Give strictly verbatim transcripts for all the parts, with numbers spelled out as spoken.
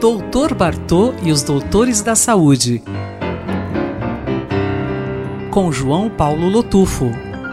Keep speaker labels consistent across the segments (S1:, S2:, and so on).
S1: doutor Bartô e os Doutores da Saúde, com João Paulo Lotufo.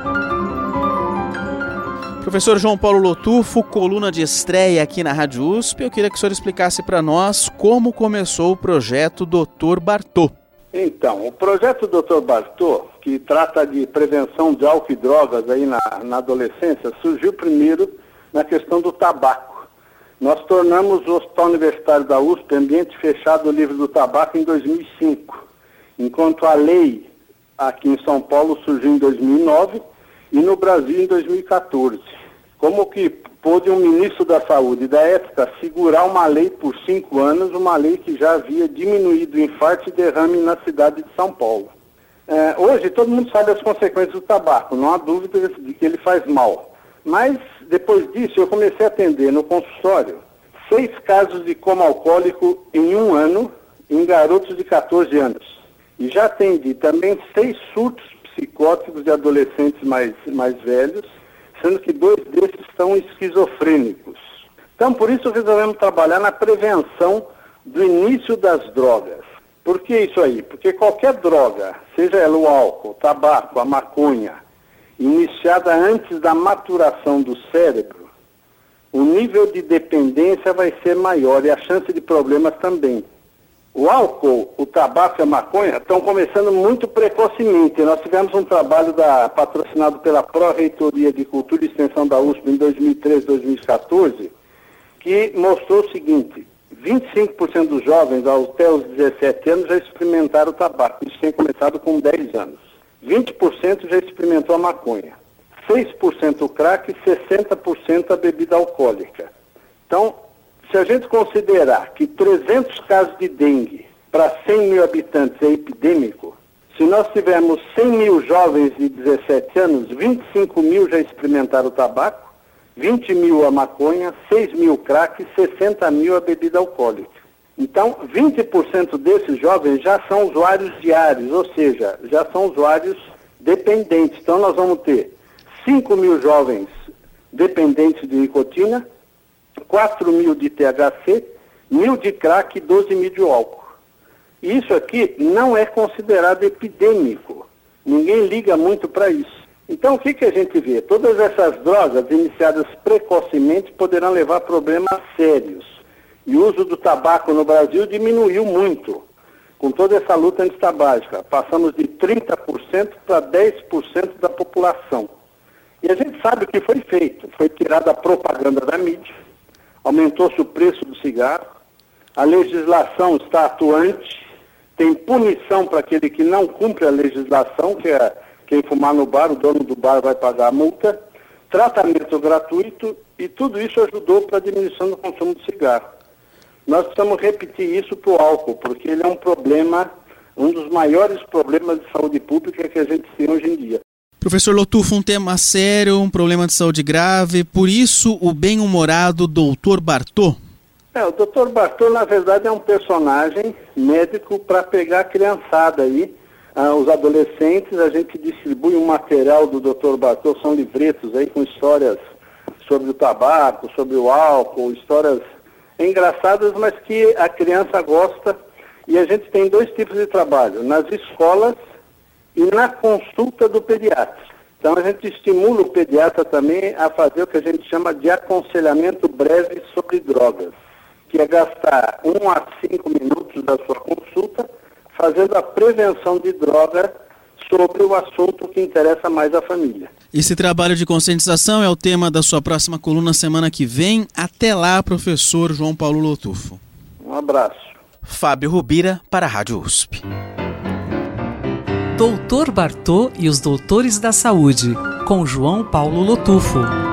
S2: Professor João Paulo Lotufo, coluna de estreia aqui na Rádio U S P. Eu queria que o senhor explicasse para nós como começou o projeto doutor Bartô.
S3: Então, o projeto doutor Bartô, que trata de prevenção de álcool e drogas aí na, na adolescência, surgiu primeiro na questão do tabaco. Nós tornamos o Hospital Universitário da U S P ambiente fechado livre do tabaco em dois mil e cinco, enquanto a lei aqui em São Paulo surgiu em dois mil e nove e no Brasil em dois mil e quatorze. Como que pôde um ministro da Saúde e da Ética segurar uma lei por cinco anos, uma lei que já havia diminuído o infarto e derrame na cidade de São Paulo? É, hoje todo mundo sabe as consequências do tabaco, não há dúvida de que ele faz mal. Mas depois disso eu comecei a atender no consultório seis casos de coma alcoólico em um ano em garotos de catorze anos. E já atendi também seis surtos psicóticos de adolescentes mais, mais velhos, sendo que dois desses são esquizofrênicos. Então, por isso resolvemos trabalhar na prevenção do início das drogas. Por que isso aí? Porque qualquer droga, seja ela o álcool, o tabaco, a maconha, iniciada antes da maturação do cérebro, o nível de dependência vai ser maior e a chance de problemas também. O álcool, o tabaco e a maconha estão começando muito precocemente. Nós tivemos um trabalho da, patrocinado pela Pró-Reitoria de Cultura e Extensão da U S P em dois mil e treze, dois mil e quatorze, que mostrou o seguinte: vinte e cinco por cento dos jovens até os dezessete anos já experimentaram o tabaco. Isso tem começado com dez anos. vinte por cento já experimentou a maconha. seis por cento o crack e sessenta por cento a bebida alcoólica. Então, se a gente considerar que trezentos casos de dengue para cem mil habitantes é epidêmico, se nós tivermos cem mil jovens de dezessete anos, vinte e cinco mil já experimentaram o tabaco, vinte mil a maconha, seis mil crack e sessenta mil a bebida alcoólica. Então, vinte por cento desses jovens já são usuários diários, ou seja, já são usuários dependentes. Então, nós vamos ter cinco mil jovens dependentes de nicotina, quatro mil de T H C, mil de crack e doze mil de álcool. E isso aqui não é considerado epidêmico. Ninguém liga muito para isso. Então, o que, que a gente vê? Todas essas drogas iniciadas precocemente poderão levar a problemas sérios. E o uso do tabaco no Brasil diminuiu muito, com toda essa luta antitabágica. Passamos de trinta por cento para dez por cento da população. E a gente sabe o que foi feito. Foi tirada a propaganda da mídia, aumentou-se o preço do cigarro, a legislação está atuante, tem punição para aquele que não cumpre a legislação, que é quem fumar no bar, o dono do bar vai pagar a multa, tratamento gratuito, e tudo isso ajudou para a diminuição do consumo de cigarro. Nós precisamos repetir isso para o álcool, porque ele é um problema, um dos maiores problemas de saúde pública que a gente tem hoje em dia.
S2: Professor Lotufo, um tema sério, um problema de saúde grave, por isso o bem-humorado doutor Bartô?
S3: É, o doutor Bartô, na verdade, é um personagem médico para pegar a criançada aí, ah, os adolescentes. A gente distribui um material do doutor Bartô, são livretos aí com histórias sobre o tabaco, sobre o álcool, histórias engraçadas, mas que a criança gosta. E a gente tem dois tipos de trabalho, nas escolas e na consulta do pediatra. Então a gente estimula o pediatra também a fazer o que a gente chama de aconselhamento breve sobre drogas, que é gastar um a cinco minutos da sua consulta fazendo a prevenção de droga sobre o assunto que interessa mais à família.
S2: Esse trabalho de conscientização é o tema da sua próxima coluna semana que vem. Até lá, professor João Paulo Lotufo.
S3: Um abraço.
S2: Fábio Rubira para a Rádio U S P.
S1: doutor Bartô e os Doutores da Saúde, com João Paulo Lotufo.